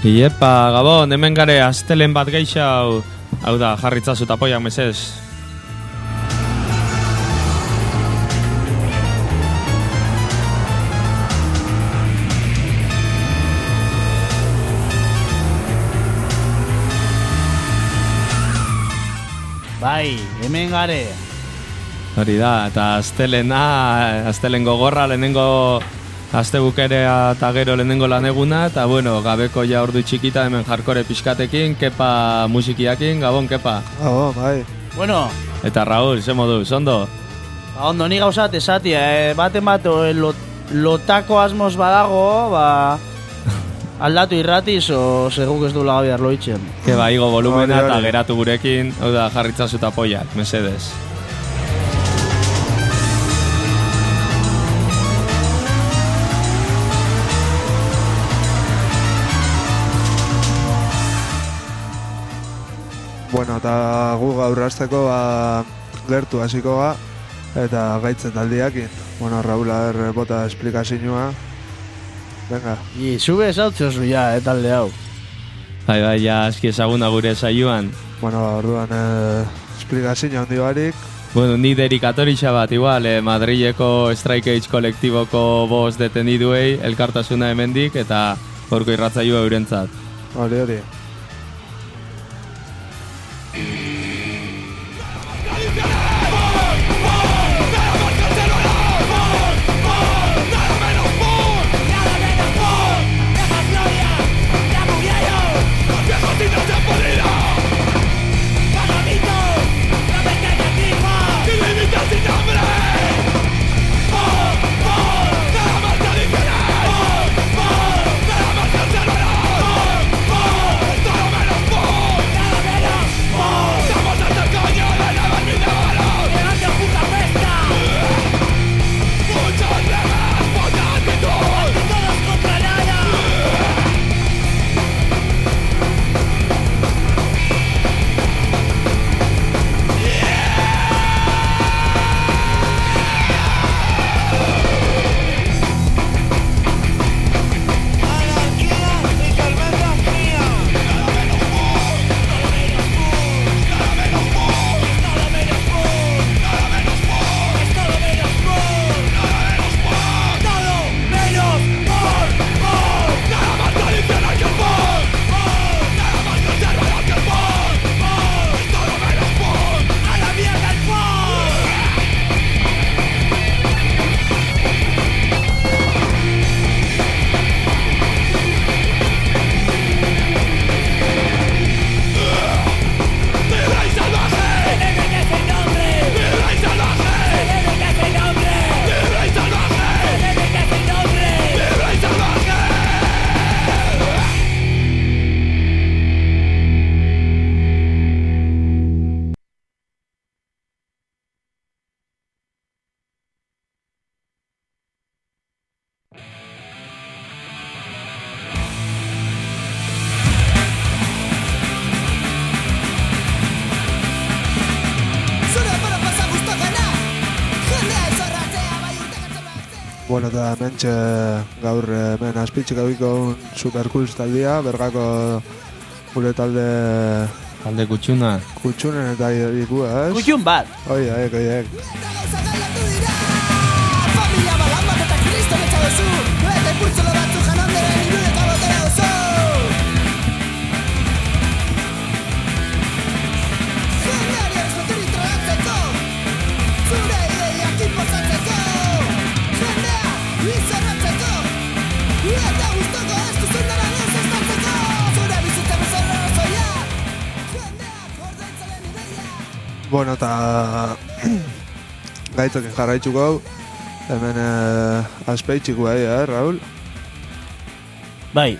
Iepa, Gabon, hemen gare astelen bat geixau. Hau da, jarritzazu tapoiak mesez. Bai, hemen gare. Hori da, eta astelen gogorra, lehenengo astebukerea eta gero lehenengo laneguna, eta bueno, gabeko ja ordu txikita hemen jarkore pixkatekin, Kepa musikiakin, Gabon, Kepa. Gabon, bai. Bueno. Eta Raúl, ze moduz, ondo? Ondo, ni gauzat esatia, baten bat lotako asmoz badago, aldatu irratiz, o seguk ez du lagabiar loitzen. Keba, igo volumena eta geratu gurekin, hau da, jarritzazu tapoiak, mesedez. Bueno, eta gu gaur hasteko gertu hasiko ga eta gaitzen taldiakin. Bueno, Raúl, bota esplikazioa. Venga. Zube esautzozu ja, talde hau. Bai, ja, eski ezaguna gure saioan. Bueno, orduan esplikazio handi barik. Bueno, ni dedikatoritza bat, igual, Madrileko Strike Age kolektiboko bost deteniduei, elkartasuna hemendik, eta gorko irratzaioa eurentzat. Hori. Bueno, eta mentxe gaur hemen azpitzik gabiko Superkulz taldia, Bergako gure talde kutxuna. Kutxunen eta iku, ez? Kutxun bat! Oiek. Familia balamba eta Kristo betxa dozu, eta purtzolo batzu janonderen irudeka botera dozu. Jendeari erosotur introgatzeko, zure ideiak inposatzeko. Jendea izarratzeko, eta guztoko ez duzun dara desestatzeko. Zure bizitza bezala razoiak, jendeak ordaintzalen ideia. Bueno, eta gaitzokin jarraitzuko hau. Hemen azpeitxiko Raúl? Bai.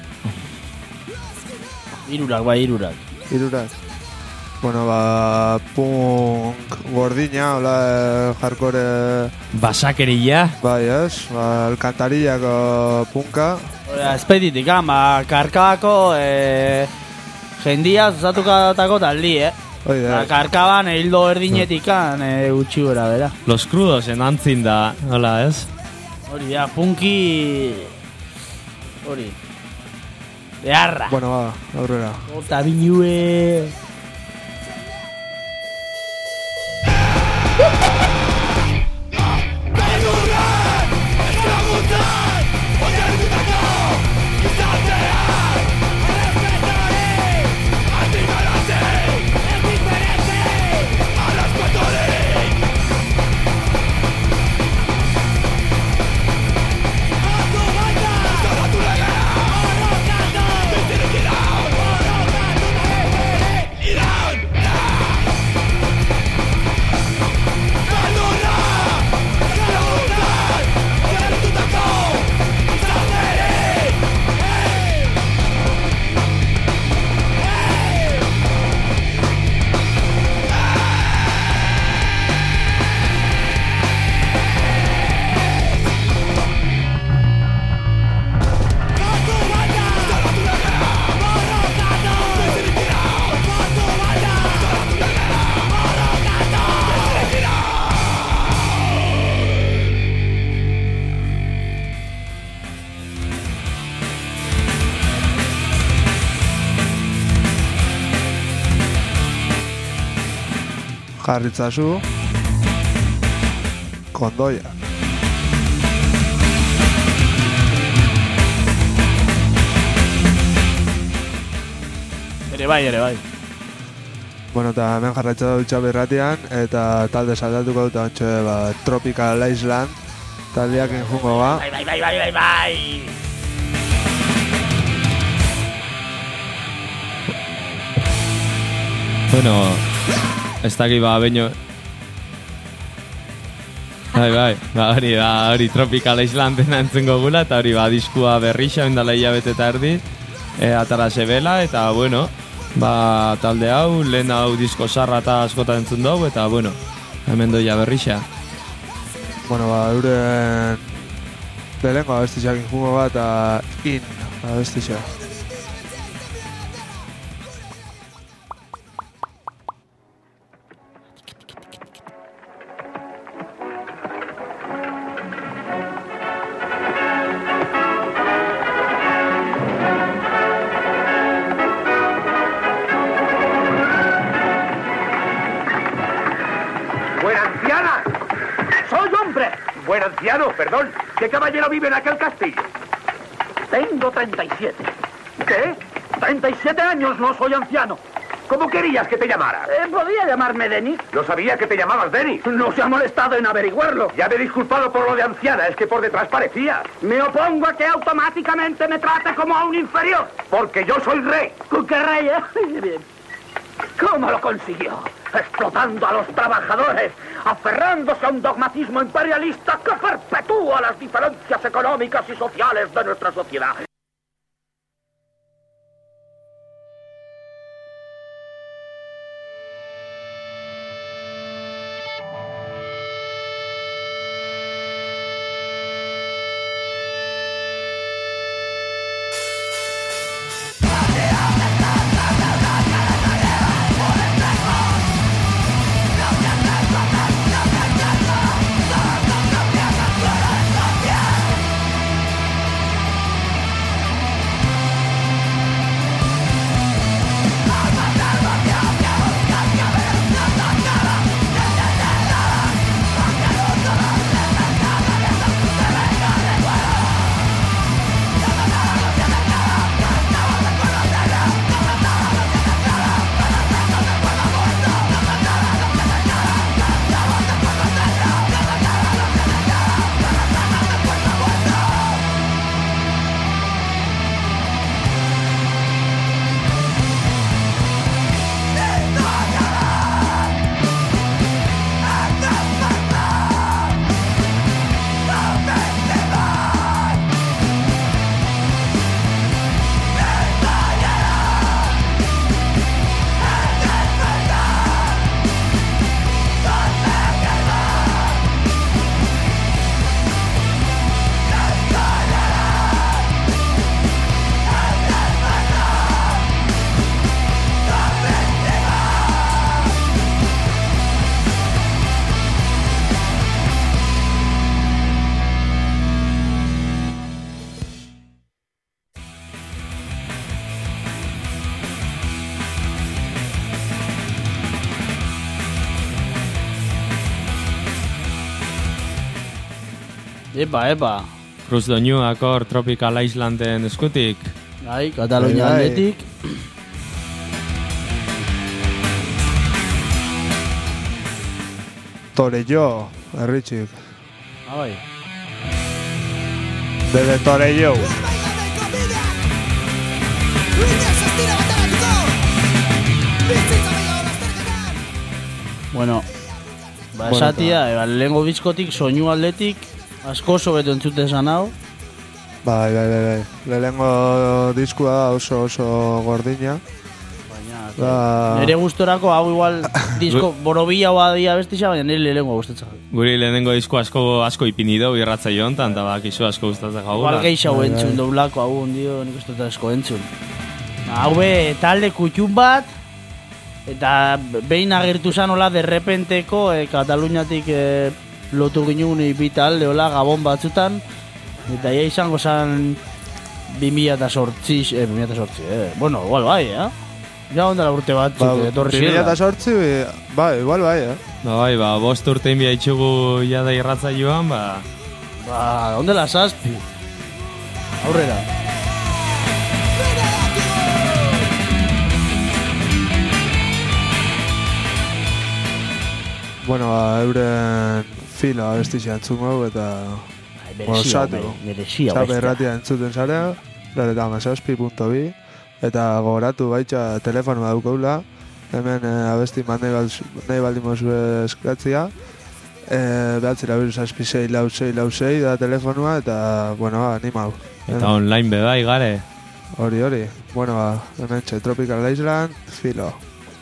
Irurak. Bueno, punk gordina, hola, hardcore... Basakeria? Bai, ez? Alkantarillako punka. Espeditik, karkabako jendia zuzatukatako taldi, Karkaban hildo erdinetikan utxi gora, bera. Los Crudos enantzin da, hola, ez? Hori, punki... Hori. Beharra. Bueno, ba, aurrera. Ota binue. Jarritzazu kondoia. Ere bai. Bueno, eta hemen jarraitza dut Txabe irratian, eta talde saldatuko dut ontxe, ba, Tropical Island taldeak injungo ba. Bai. Bueno, ez daki ba, baino... Bai, hori Tropical Islanden entzungo gula, eta hori ba, diskua berrixa, indala hilabete eta erdi, atara sebela, eta bueno, ba, talde hau, lehen hau disko sarra eta askota entzun dugu, eta bueno, hemen doia berrixa. Bueno, ba, euren belengo abestixak injungo ba, eta abestixak. Buen anciano, perdón. ¿Qué caballero vive en aquel castillo? Tengo 37. ¿Qué? 37 años, no soy anciano. ¿Cómo querías que te llamara? ¿Podía llamarme Denis? No sabía que te llamabas Denis. No se ha molestado en averiguarlo. Ya me he disculpado por lo de anciana, es que por detrás parecía. Me opongo a que automáticamente me trate como a un inferior. Porque yo soy rey. ¿Qué rey, Bien. ¿Cómo lo consiguió? Explotando a los trabajadores, aferrándose a un dogmatismo imperialista que perpetúa las diferencias económicas y sociales de nuestra sociedad. Epa. Cruz doinuak hor Tropical Islanden eskutik. Bai, Katalunia Bai. aldetik. Torello, herritxik. Bai. Bebe Torello. Bailabeko bideak Uinez ez dira bateratuko Bizitza gehiago lasterketan Bueno, esatia, lehengo bizkotik, soinu aldetik, asko oso beto entzute esan hau. Bai. Lehenengo diskua da oso gordina. Ba, Nere gustorako hau igual disko borobila badia bestixa, baina nire lehengo gustatzen. Guri lehenengo disko asko ipini dugu irratzaio hontan, eta bakizu asko gustatzen Igual gaula. gehiago entzun doblako hau ondio, nik uste dut asko entzun. Hau be, talde kutxun bat, eta behin agertu zan hola derrepenteko Kataluniatik lotu ginen bi talde hola Gabon batzutan, eta ia izango zan 2008, bueno, igual bai, Ja ondala urte batzuk, etorri zirela. 2008, igual bai, Bai, 5 urte inbia itxugu jada irratzaioan, Ondela 7. Aurrera. Bueno, euren filo abestizia entzungo eta Merezia, Zape erratia entzuten zarea, laretamazazpi.bi, eta gogoratu baitxa telefonua daukaula, hemen abesti man nahi baldin mozu eskratzia, behatzera biru zazpisei lausei da telefonua, eta, bueno, animau. eta online bebai gare. Hori. Bueno, hemen txe, Tropical Island, filo.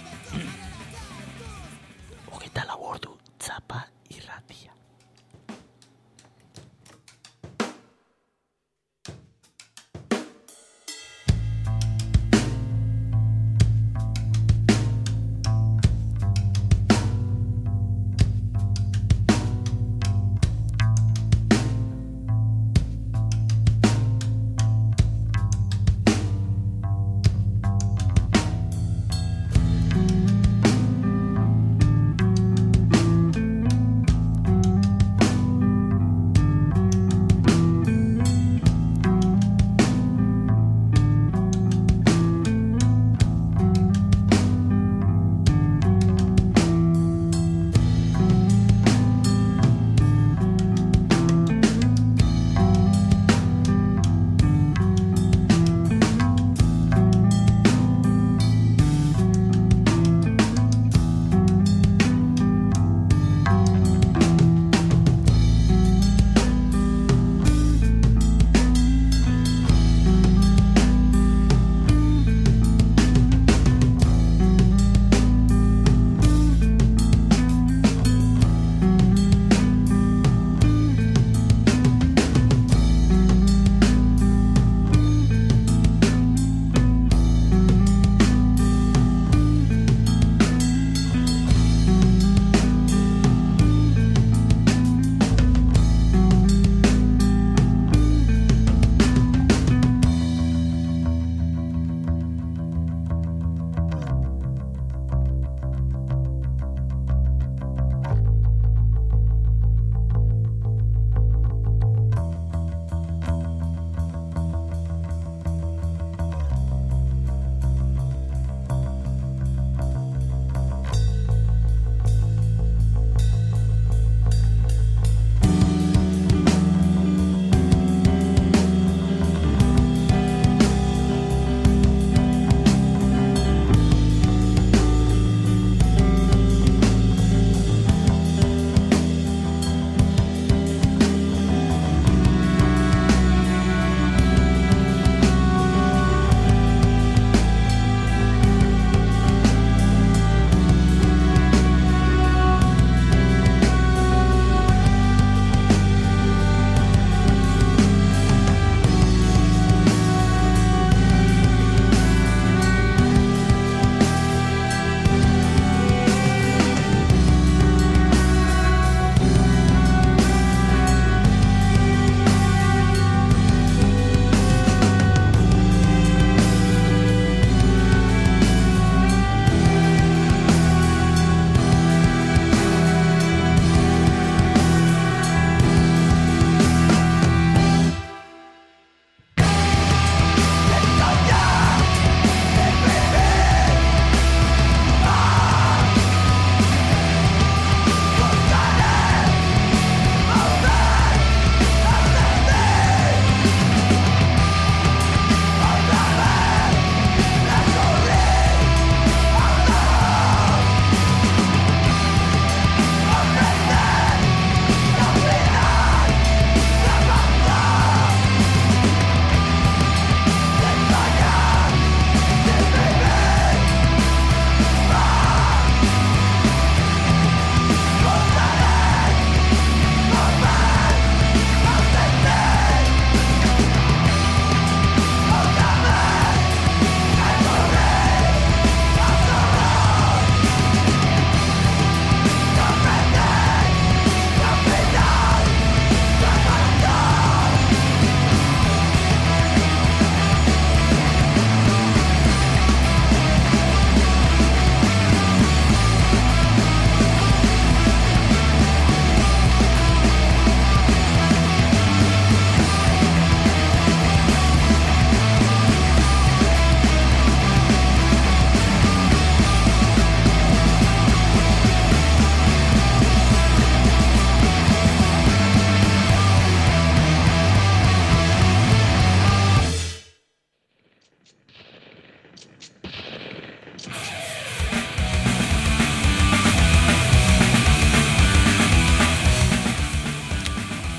Hogeita labordu, Zapa irratia.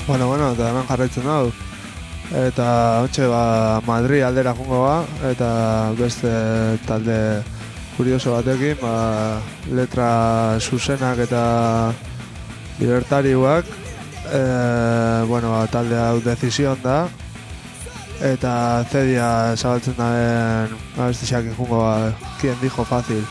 Bueno, eta hemen jarraitzen hau. Eta ontxe Madrid aldera jungo ba, eta beste talde kurioso batekin, letra zuzenak eta libertarioak. Talde hau Decisión da, eta Cedia zabaltzen daren abestiak jungo ba, Quien dijo fácil.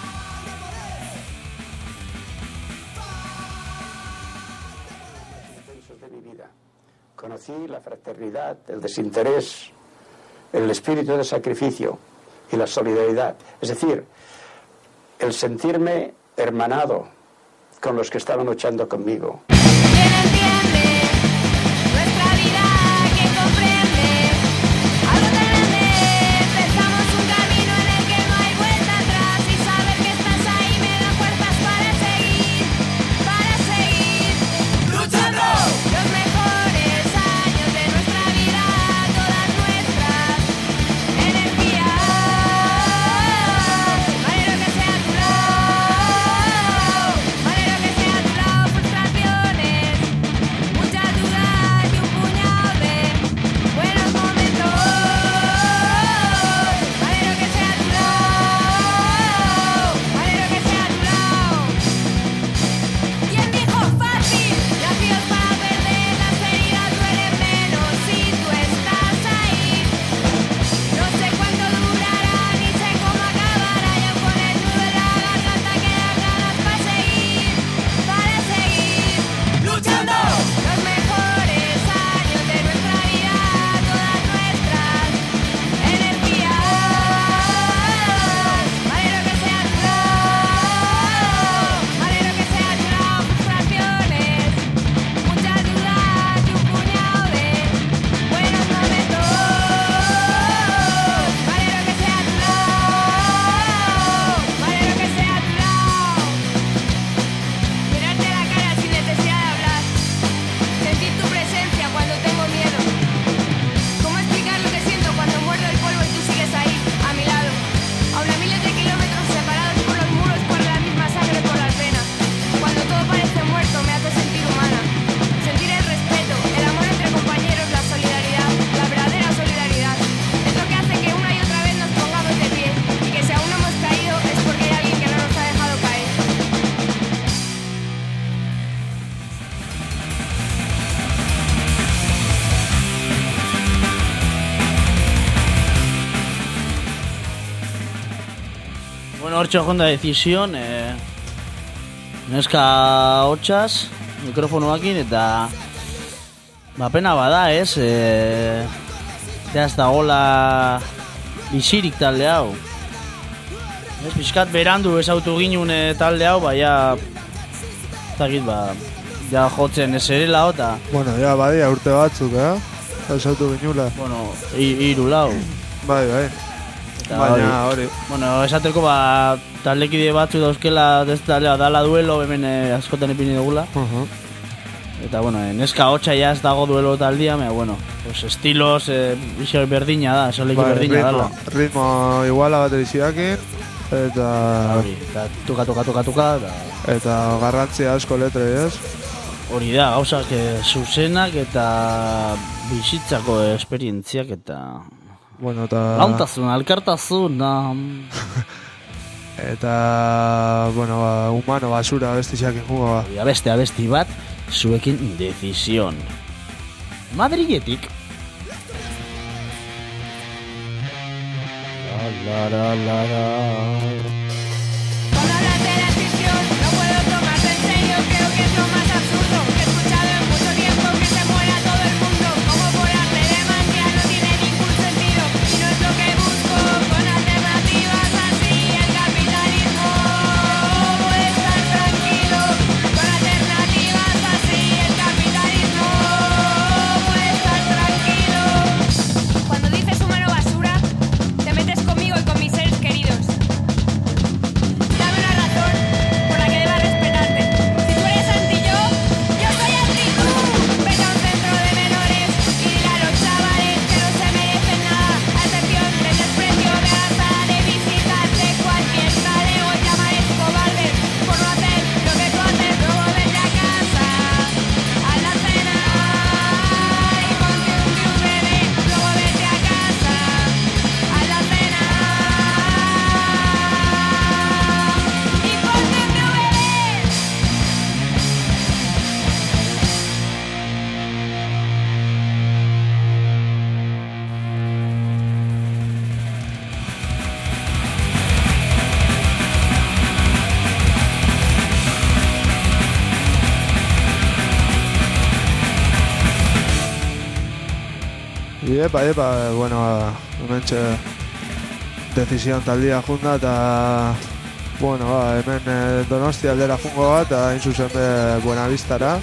Conocí la fraternidad, el desinterés, el espíritu de sacrificio y la solidaridad. Es decir, el sentirme hermanado con los que estaban luchando conmigo. ¿Quién entiende nuestra vida? ¿Quién comprende algo tan grande? Empezamos un camino en el que no hay vuelta atrás y saber que estás ahí me da fuerzas para seguir luchando. Los mejores años de nuestra vida, todas nuestras energías. Manero que sea a tu lado, manero que sea a tu lado, frustraciones, muchas dudas y un puñado de buenos momentos. Manero que sea a tu lado, manero que sea a tu lado. ¿Quién dijo fácil? Nacidos para perder, las heridas duelen menos si tú estás ahí. No sé cuánto durará, ni sé cómo acabará. Yo con el nudo en la garganta quedan ganas para seguir luchando. Los mejores años de nuestra vida, todas nuestras energías. Manero que sea a tu lado, manero que sea a tu lado, frustraciones, muchas dudas y un puñado de buenos momentos. Manero que sea a tu lado, manero que sea a tu lado. Mirarte la cara sin necesidad de hablar, sentir tu presencia cuando tengo miedo. ¿Cómo explicar lo que siento cuando muerdo el polvo y tú sigues ahí, a mi lado? Aún a miles de kilómetros separados por los muros corre la misma sangre por las venas. Cuando todo parece muerto me hace sentir humana. Sentir el respeto, el amor entre compañeros, la solidaridad, la verdadera solidaridad. Es lo que hace que una y otra vez nos pongamos de pie y que si aún no hemos caído es porque hay alguien que no nos ha dejado caer. Bueno, hortxe jonda Decisión, neska hotxaz, mikrofonoakin, eta pena bada, ez? Ez da gola bizirik talde hau. Ez, pixkat berandu ezautu ginun talde hau, ja jotzen ez erela, eta, Ja, badia urte batzuk, Esautu ginula. hiru lau. Bai. Eta Baina hori. Esateko taldekide batzu dauzkela taldea dala duelo, hemen askotan ipini dugula. Eta, neska hotxa ja ez dago duelo taldia, estilos, berdina da, esaleki berdina dala. Ritmo iguala bateriziakin, eta tuka, eta garrantzia asko letrei, ez? hori da, gauzak zuzenak eta bizitzako esperientziak eta Eta launtasun, alkartasun, eta, humano basura abestiak injugo. abesti bat, zuekin Decisión. Madriletik. Cuando hablas de la decisión, no puedo tomarte en serio. Creo que es lo más absurdo que he escuchado en mucho tiempo. Que se muera todo el mundo, como por arte de magia, no tiene ningún sentido. Y no es lo que busco, con alternativas así el capitalismo puede estar tranquilo. Con alternativas así el capitalismo puede estar tranquilo. Cuando dices humano basura, te metes conmigo y con mis seres queridos. Epa, bueno, hementxe decisión taldia junda eta bueno, hemen Donostia aldera jungo bat, eta hain zuzen be Buenavistara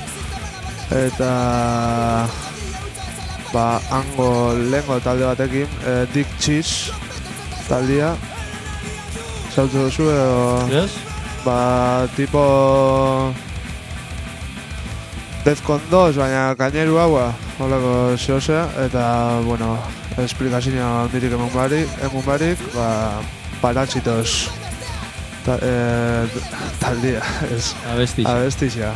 eta hango lehengo talde batekin, Dick Cheese taldia zautu duzu edo Yes? tipo Defcon 2, baina kaineru haua holako zehosea, eta bueno, esplikazioa handirik emun barik, Parásitos taldia, ez abestixia.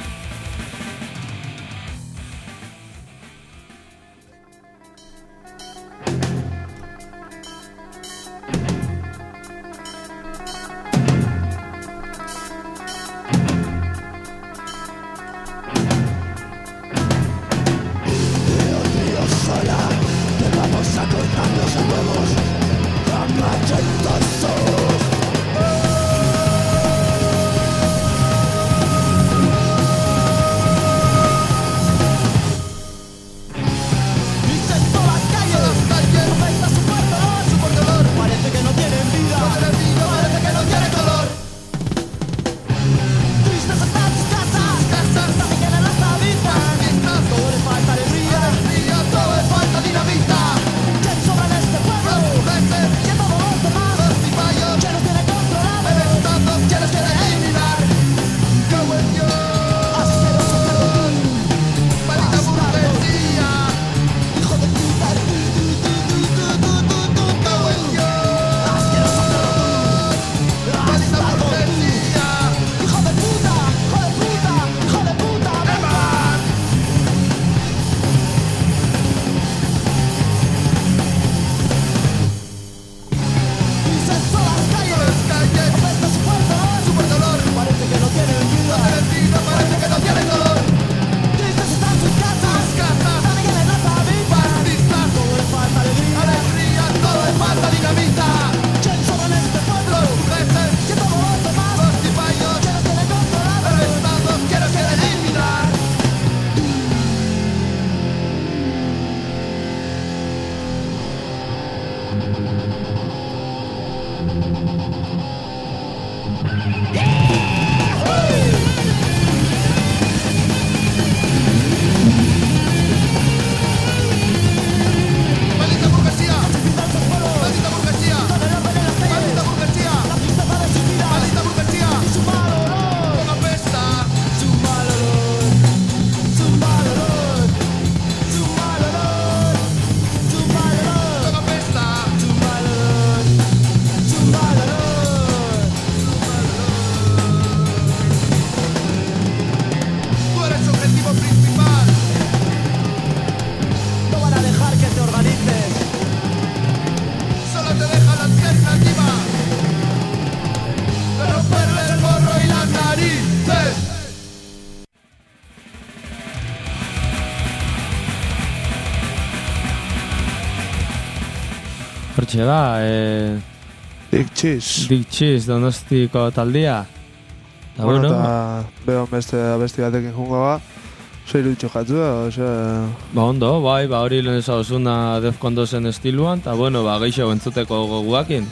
Hortxe ba, Dick Cheese Donostiko taldia. Eta bueno, behon beste abesti batekin jungo ba, zeiru itxo jatzu da, ondo, hori lehen ezagozuna Defcon 2-en estiluan, eta bueno, geixo entzuteko goguakin.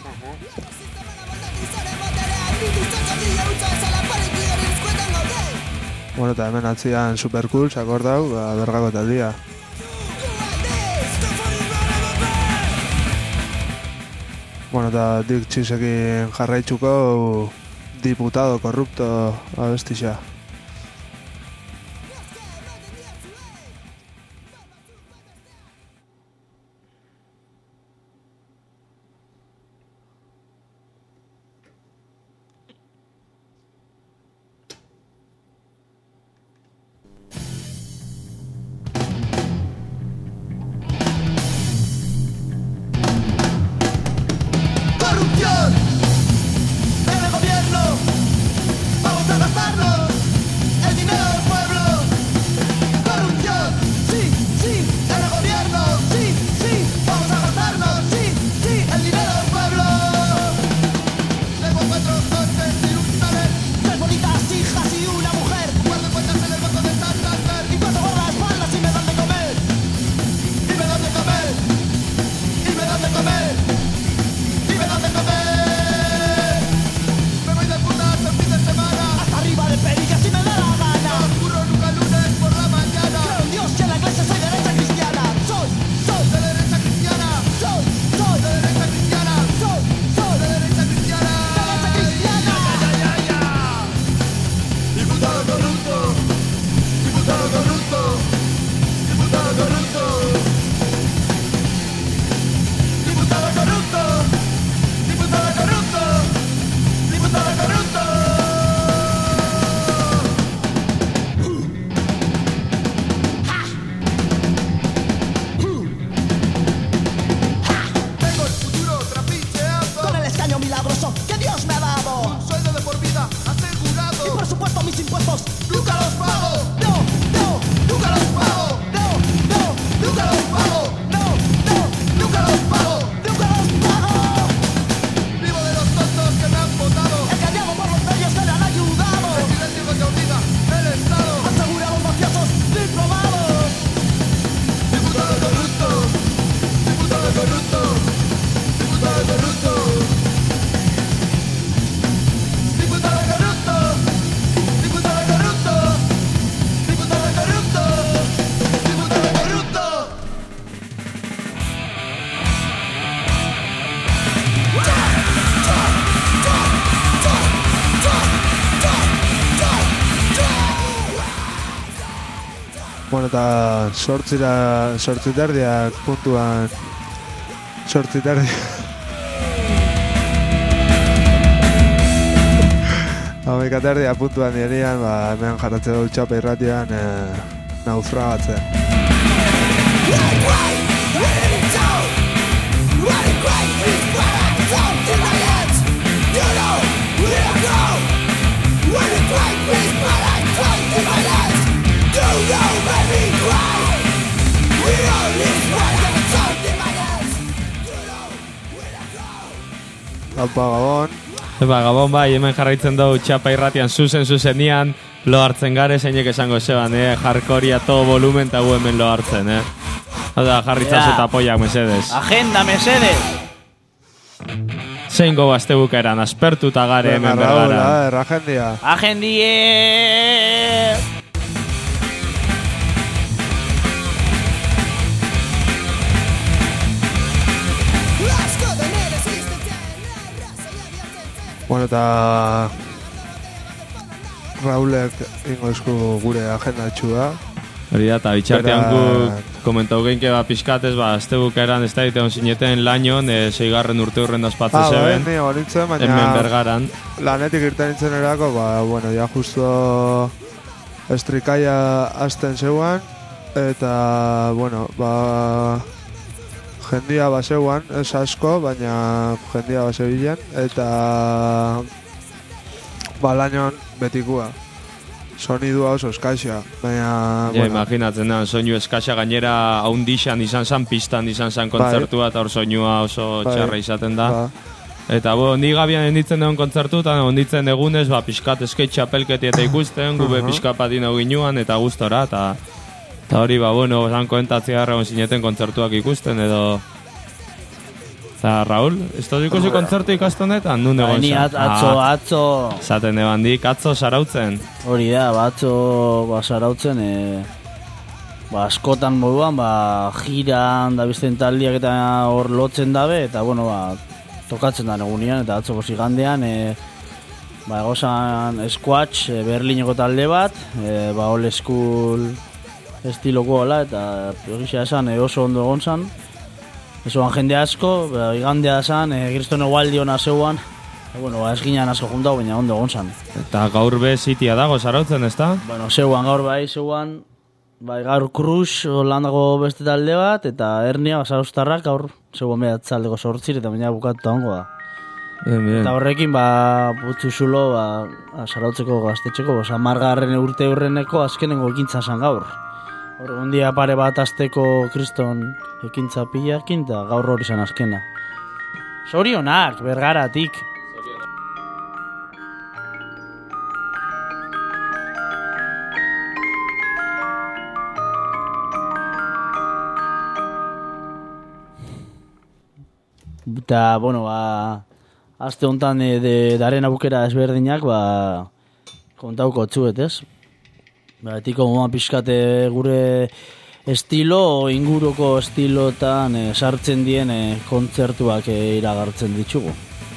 Bueno, eta hemen atzian Supercool, sakordau, bergako taldia. Bueno, eta Dick Cheesekin jarraitzuko Diputado Corrupto abestixa. ¡Corrupción! ¡El gobierno! ¡Vamos a gastarnos! Bueno, eta sortziterdiak puntuan... Sortziterdiak... Amaikaterdia puntuan dienian, hemen jarratze dut txapa irratian naufragatzen. Aupa Gabon. Gabon bai, hemen jarraitzen dugu txapa irratian zuzen-zuzenian lo hartzen gare, zeinek esango zeban, jarkoria todo volumen eta gu hemen lo hartzen, Hada, jarritzazu eta apoiak, mesedez. Agenda, mesedez! Zein gogo azte bukaeran, aspertuta gare hemen bergara. Agendia. Agendie! Bueno, eta Raulek ingo esku gure agenda txua. Hori da, eta bitxartean guk komentau geinke pixkatez, azte bukaeran ez da egiten zineten lanion, 6. urte hurren dazpatze zeben, hemen bergaran. Lanetik irten nintzen erako, bueno, ja justo estrikaia hasten zeuan, eta, bueno, jendia baseuan, ez asko, baina jendia basebilen, eta lanion betikua. Sonidua oso eskaxa, baina... Ja, imaginatzen da, soinu eskaxa gainera haundixan izan zan, pistan izan zan kontzertua, eta hor soinua oso txarra izaten da. Eta, ni gabian enditzen egon kontzertu, eta onditzen egunez, pixkat eskate txapelketi eta ikusten, gube pixkat patino ginuan, eta gustora, eta hori, bueno, zan koentatzea erregon zineten kontzertuak ikusten, edo... Eta, Raul, ez da ikusi kontzertu ikastonetan? Nun egon Ni atzo... Zaten eban dik, atzo sarautzen? Hori da, atzo sarautzen, askotan moduan, jiran da bizten taldiak eta hor lotzen dabe, eta, bueno, tokatzen da negunian, eta atzo igandean, egozan Squatch, Berlineko talde bat, old school estiloko hola, eta egizia esan oso ondo egon zan. Ezoan jende asko, igandea zan, Kriston Egualdi hona zeuan, bueno, ez ginean asko juntau, baina ondo egon zan. Eta gaur be zitia dago sarautzen, ez da? Bueno, zeuan gaur zeuan, gaur Cruz Holandago beste talde bat, eta Hernia, Zaraustarrak, gaur zeuan behatzaldeko sortzir, eta baina bukatuta hongo da. Eta horrekin, putzu zulo, sarautzeko gaztetxeko, 10. urte hurreneko azkenengo ekintza zan gaur. Ondia pare bat azteko Kriston ekintza pilakin, eta gaur hori zan azkena. Zorionak, bergaratik. Eta, bueno, azte honetan daren abukera ezberdinak, kontauko txuet, ez? Etiko moa pixkate gure estilo, inguruko estilotan sartzen dien kontzertuak iragartzen ditugu.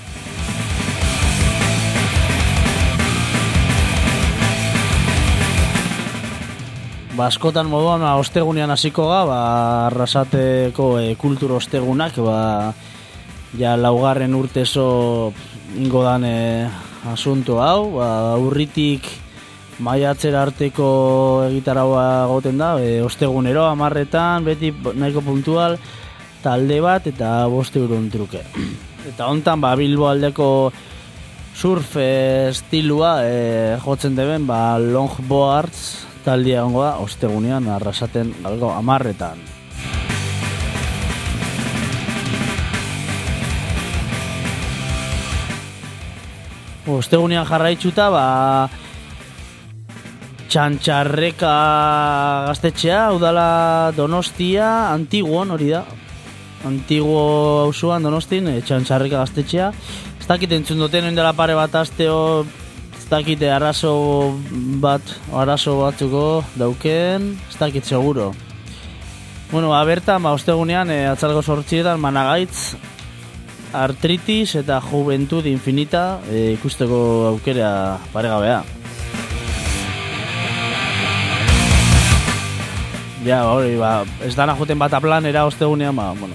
Askotan moduan, ostegunean hasiko ga, Arrasateko kultur ostegunak, ja 4. urtezo ingo dan asunto hau, urritik maiatzera arteko egitaraua goten da, ostegunero, 10etan, beti nahiko puntual, talde bat eta 5 euron truke. Eta hontan, Bilbo aldeko surf estilua jotzen deben, longboards taldea gongo da, ostegunean, Arrasaten galgo 10etan. Ostegunean jarraitzuta, Txantxarreka gaztetxea, udala Donostia, Antiguon, hori da. Antiguo auzoan Donostin, Txantxarreka gaztetxea. Ez dakit entzun duten dela pare bat asteo, ez dakit arazo batzuko dauken, ez dakit seguro. Bueno, bertan, ostegunean, atzalgo 8etan, Managaitz, artritis eta juventud infinita ikusteko aukera paregabea. Ja, hori, ba, ez dana joten bat aplanera ostegunean, ba, bueno.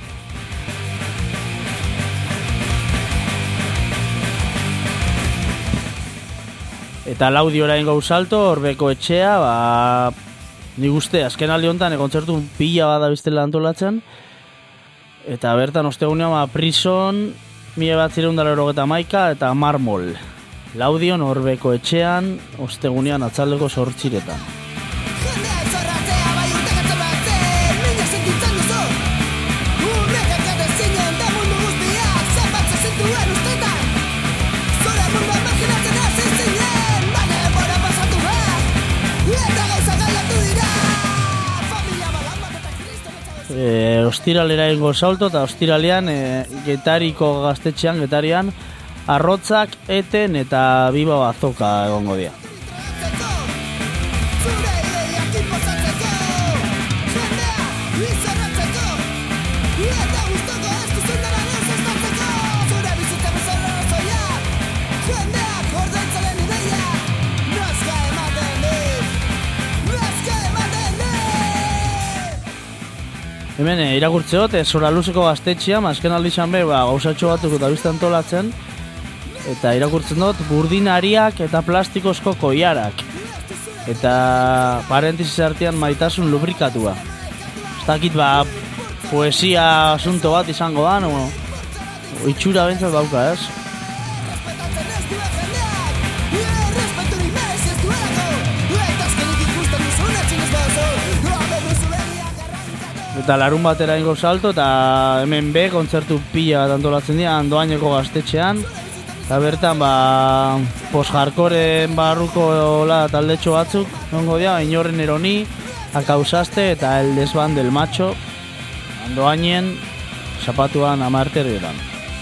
Eta laudiora ingo salto, Orbeko etxea, ba, nik uste, azken aldi honetan, kontzertu pila bada biztela antolatzen, eta bertan ostegunean, ba, Prison, 1981 eta Marmol. Laudion Orbeko etxean, ostegunean atzaldeko 8:00. Jendea izorratzea bai urtekatzen batzen, mina sentitzen duzu. Urrekak edezinen da mundu guztiak, zenbat zezintuen ustetan. Zure mundua imaginatzen hasi zinen, baina denbora pasatu behar, eta gauza galdatu dira. Familia balan bat eta Kristo betxadozu. Ostiralera ingo salto, eta ostiralean Getariko gaztetxean, Getarian, Arrotzak, Eten eta Biba Bazoka egongo dira. Zure ideiak inposatzeko, jendea izorratzeko, eta guztoko ez duzun dara desestatzeko. Zure bizitza bezala arrazoiak, jendeak ordaintzaren ideia, nazka ematen dit. Hemen irakurtzeot, Soraluzeko gaztetxean, azken aldizan be, ba, gauzatxo batzuk eta bizte antolatzen, eta irakurtzen dut burdinariak eta plastikozko koiarak. Eta parentesiz artean maitasun lubrikatua. Ez dakit, ba, poesia asunto bat izango da, no? Itxura bentsat dauka, ez? Respetatzen ez duen jendeak, errespeturik merezi ez duelako, eta azkenik ikusten duzun etxin ez baduzu, habe duzu begiak arrankatu. Eta larun batera ingo salto, eta hemen be, kontzertu pila bat antolatzen dira, Andoaineko gaztetxean. Eta bertan, ba, post-hardcoreen barruko taldetxo batzuk, nongo dira, Inorren Eroni, Akausaste eta El Desban del Macho, Andoainen, Zapatuan 10:00.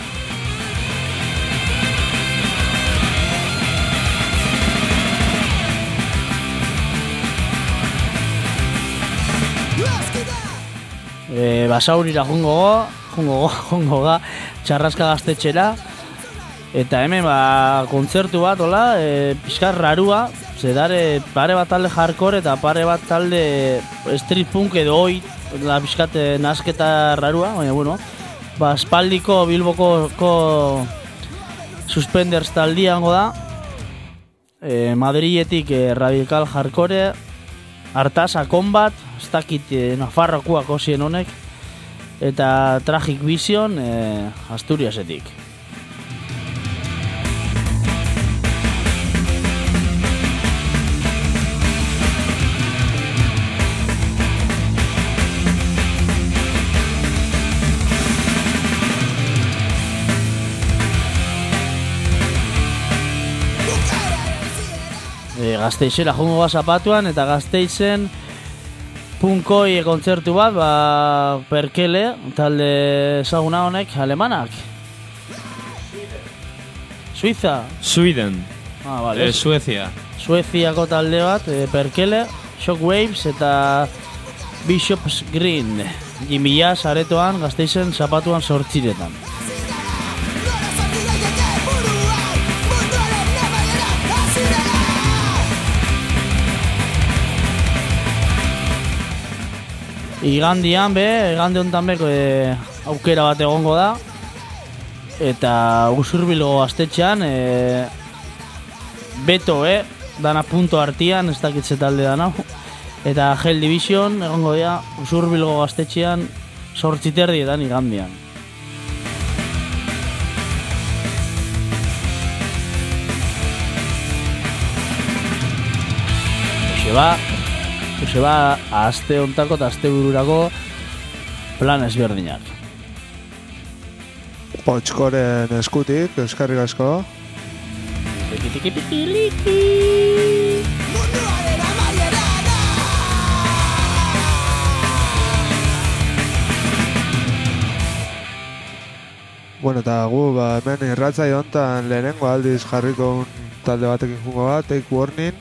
Basaurira jungo ga, Txarraska gaztetxera. Eta hemen, ba, kontzertu bat, hola, pixkar rarua, zedare pare bat talde hardcore eta pare bat talde street punk edo hoi, la pixkat nasketa rarua, baina, bueno, ba, espaldiko Bilboko Suspenders taldia hango da, Madriletik Radical Hardcore, Artasa Combat, ez dakit Nafarroakoak osien honek, eta Tragic Vision Asturiasetik. Gazteixera jungo ba Zapatuan, eta Gazteizen punkoi kontzertu bat, ba, Perkele, talde ezaguna honek, alemanak. Suiza? Sweden. Ah, vale. Suezia. Sueziako talde bat, Perkele, Shockwaves eta Bishop's Green. Gimila saretoan, Gazteizen Zapatuan 8:00. Igandian igande honetan beko aukera bat egongo da. Eta Usurbilgo gaztetxean Beto, dana punto artian, ez dakitze talde dana. Eta Hell Division egongo dira Usurbilgo gaztetxean 8:30 igandian. Hoxe ba, aste hontako eta aste bururako plan ezberdinak. Potxkoren eskutik, eskarrik asko. Munduaren amaiera da. Bueno, eta gu, ba, hemen irratzaio hontan lehenengo aldiz jarriko un talde batekin jungo bat, Take Warning.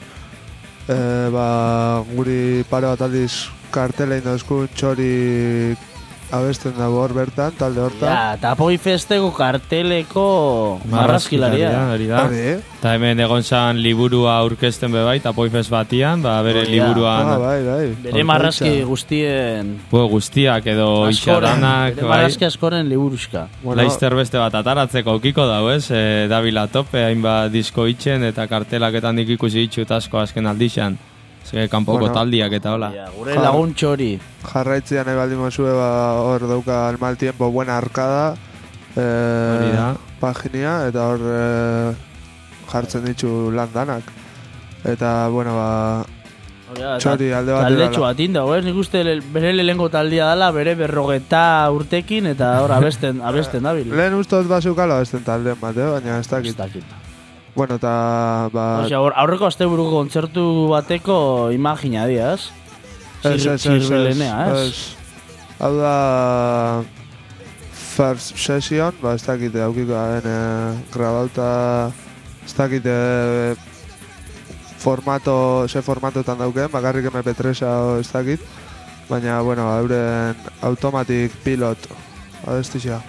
Ba, guri pare bat aldiz kartelein dauzkun txori abesten dago hor bertan, talde hortan. Ja, eta Apoi Festeko karteleko marrazkilaria. Hori da. Eta hemen egon zan liburua aurkezten bebait, Apoifest batian, bere liburuan... Bai. Bere marrazki guztien... Guztiak edo itxadanak... Bere marrazki askoren liburuska. Laizter beste bat ataratzeko okiko dago, ez? Davila tope, hainbat disko itxen eta kartelaketan dik ikusi itxut asko azken aldixan. Kanpoko taldiak eta hola. Gure laguntxo hori. Jarraitzia nahi baldin mozue, hor dauka el mal tiempo buena arkada paginia, eta hor jartzen ditu lan danak. Eta, bueno, txori alde bat taldetxo bat indago, ez? Nik uste bere lehenko taldia dela, bere 40 urtekin, eta hor abesten dabil. Lehen ustot bazukala abesten taldean bat, baina ez dakit. Bueno, eta... aurreko asteburuko kontzertu bateko imagina diaz. Zirrilenea, ez? Hau da... First session, ez dakite aukiko grabauta... Ez dakite... formatotan dauken, bakarrik MP3-a ez dakit. Baina, bueno, euren automatic pilot abestixea.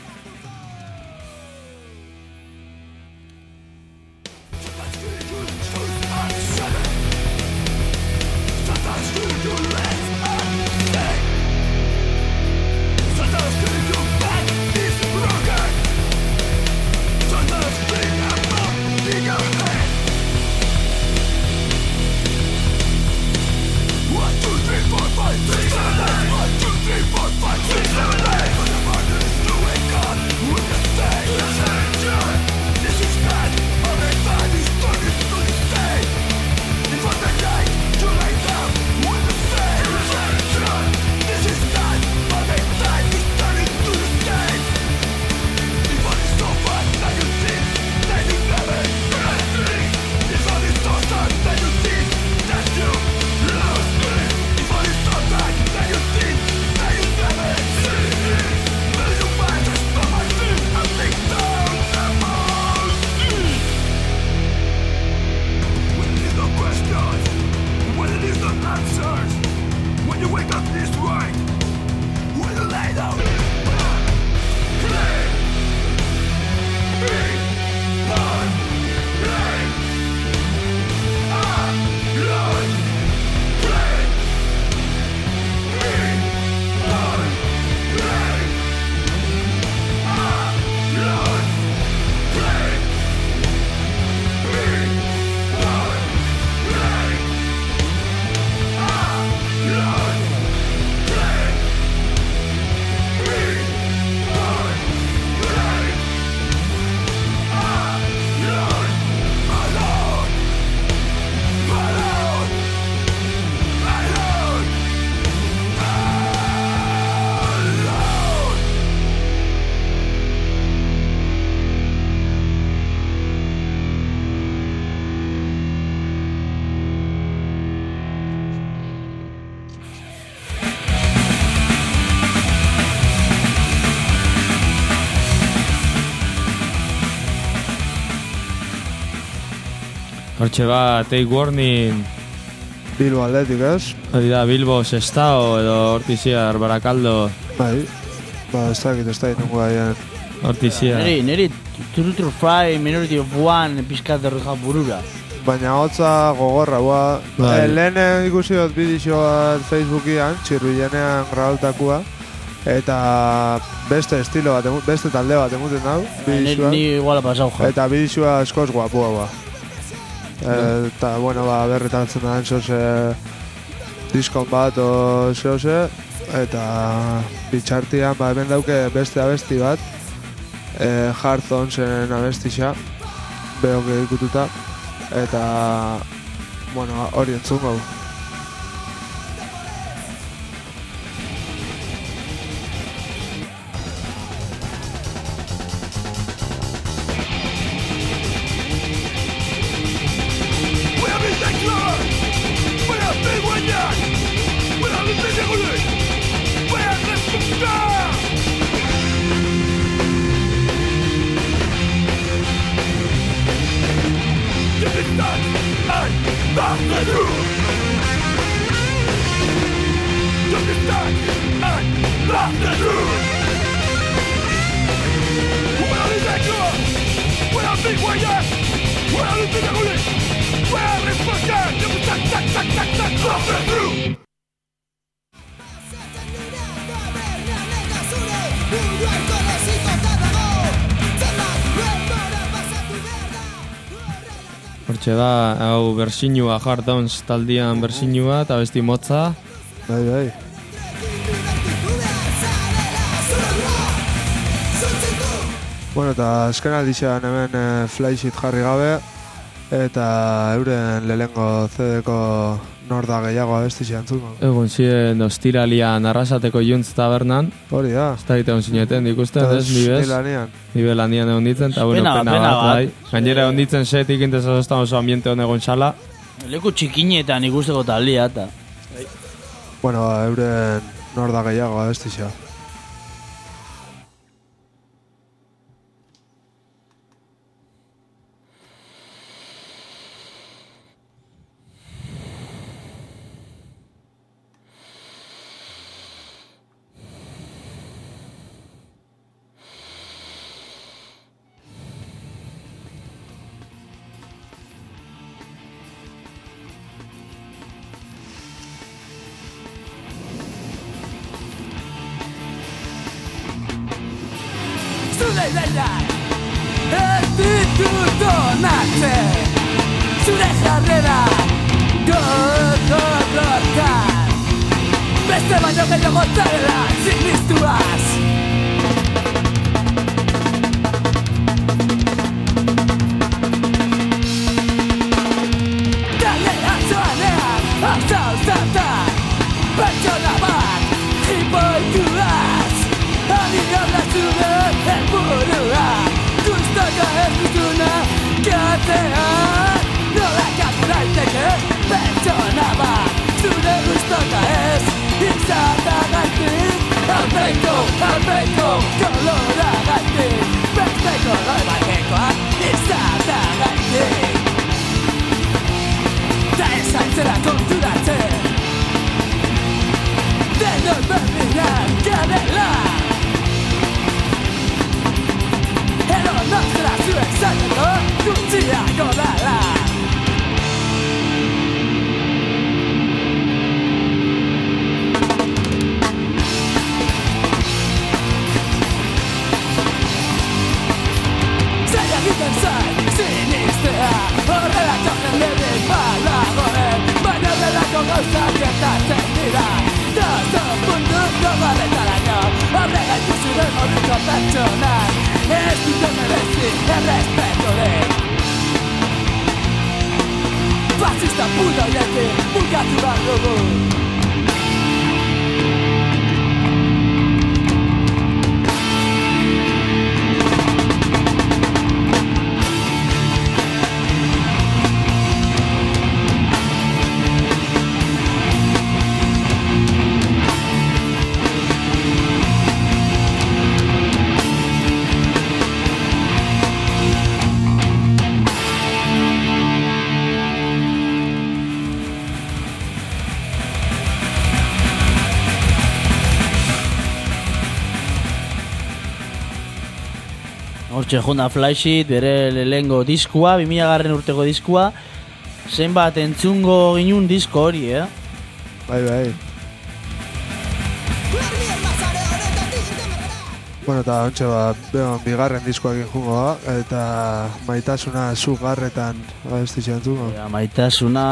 Hortxe Take Warning Bilbo Atletik, ez? Hori da, Bilbo Sestao edo Hortiziar Barakaldo. Bai, ez dakit nungo haien. Hortiziar. Neri True Fry, Minority of One, pizkat derrika burura. Baina hotza gogorra, lehen ikusi dut bidixo bat Facebookian, txirruilenean grabaltakua. Eta beste estilo bat, beste talde bat emuten dau. Ni iguala pasau, ja. Eta bidixoa eskoz guapua, eta, bueno, berretatzen da diskon bat o zehose. Eta bitxartian, hemen dauke beste abesti bat, Hearthonesen abestixa, behok ikututa. Eta, bueno, hori entzun gau. Just Hortxe da, hau bersinua, Hard Downs taldian bersinua, eta besti motza. Bai. Bueno, eta azken aldixean hemen Flysheet jarri gabe, eta euren lehengo CD-ko norda gehiago abesti xeantzuko. Egun ziren ostiralian arrasateko Juntz tabernan. Hori da. Ez da egiten zineten, ikusten, ez, nibez? Nibelanian egon ditzen, eta bueno, pena bat, bai. Gainera egon ditzen setik intezazostan oso ambiente hon egon xala. Leku txikinetan ikusteko talia, eta... Bueno, euren norda gehiago abesti xa. Zure ideiak ez ditut onatzen, zure jarrera gogorrokan, beste baino gehiago zarela sinistuaz. Galean zoanean, hauza-hauzatan, pertsona bat jipoituaz, adiona zure helburua, guztaka ez dutuna katean. Nola katu daiteke pertsona bat, zure guztaka ez izatagaitik. Alpeiko koloragaitik, beste kolor batekoa izatagaitik. Ta ez aitzera konturatzen, denok berdinak garela. Ero nostra zuek zaneko gutxiako dala. Zaila egiten zain sinistea, horrelako jenderik balagoen, baina horrelako gauzak gertatzen dira. Dozo puntu gogoretaraino, horregaitu zure moduko pertsonak, ez dute merezi errespeturik. Fascista puta horiekin bukatu behar dugu. Hortxe junda Flysheet, bere lehengo diskua, 2000 urteko diskua, zenbat entzungo ginun disko hori, Bai. Bueno, eta ontxe bigarren diskoak injungo da, eta maitasuna zu garretan abesti xeantzuko. Maitasuna...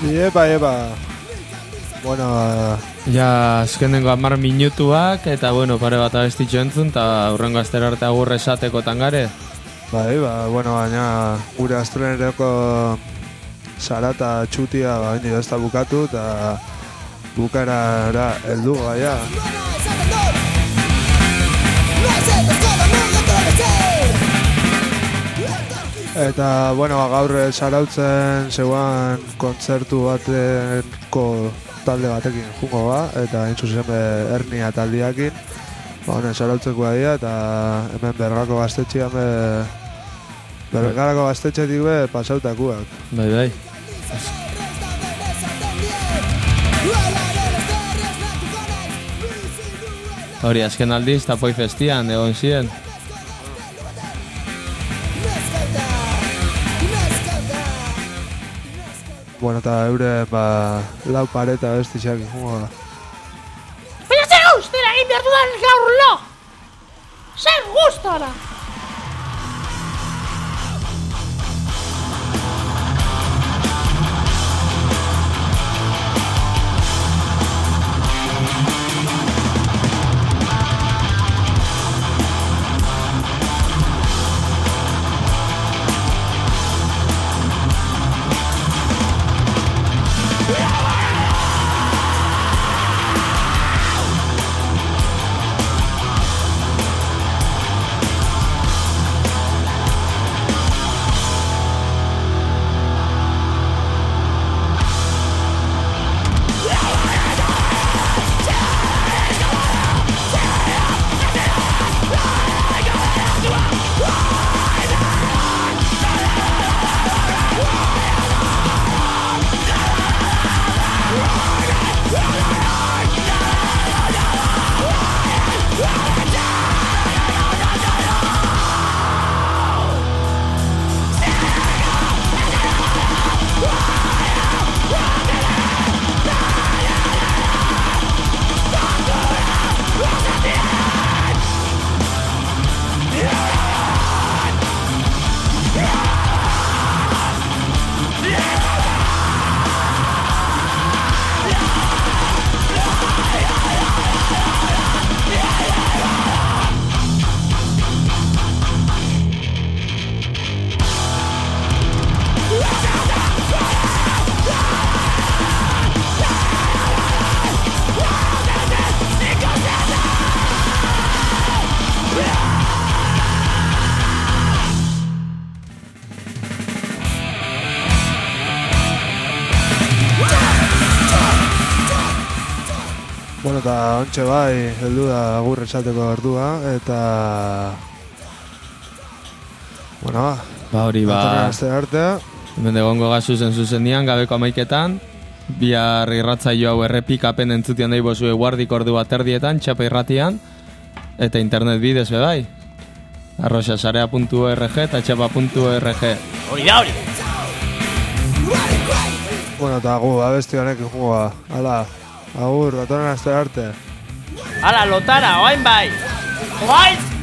Epa. Bueno, Ja, azkenengo 10 minutuak, eta bueno, pare bat abestitxo entzun, eta hurrengo astero arte agur esatekotan gare. bueno, baina gure asteleneroko zarata txutia baina ez da bukatu, eta bukaerara heldu gaia. Eta, bueno, gaur zarautzen zeuan kontzertu bateko talde batekin jungo ba, eta hain zuzen Ernia taldiakin. Honen zarautzeko dira, eta hemen Bergarako gaztetxean Bergarako gaztetxetik pasautakuak. Bai. Hori, azken aldiz, Tapoi Festian, egon ziren. Bueno, eta eure, lau pareta bestixak jungo da. Baina zer guztera egin behar dudan gaur lo! Zer guztara! Bueno, eta ontxe bai, heldu da agur esateko ordua, eta... Bueno, hori datorren aste arte. Hemen egongo gazu zuzenean, gabeko 11etan. Bihar irratzaio hau errepikapen entzutian dahi bozue guardik ordu bat erdietan, txapa irratian. Eta internet bidez bai. arrosasarea.org eta txapa.org. Hori da hori! Bueno, eta gu, abesti honekin jugoa. Hala, agur, datorren aste arte. Hala, lotara, oain bai! Oain!